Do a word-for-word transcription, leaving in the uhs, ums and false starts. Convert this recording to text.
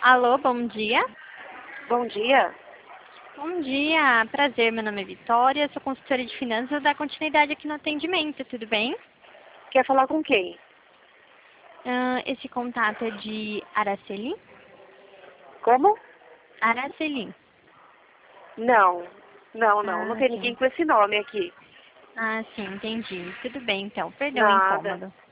Alô, bom dia. Bom dia. Bom dia, prazer, meu nome é Vitória, sou consultora de finanças, vou dar continuidade aqui no atendimento, tudo bem? Quer falar com quem? Ah, esse contato é de Araceli? Como? Araceli. Não, não, não. Não Ah, tem ninguém sim. com esse nome aqui. Ah, sim, entendi. Tudo bem, então. Perdão o Nada. incômodo.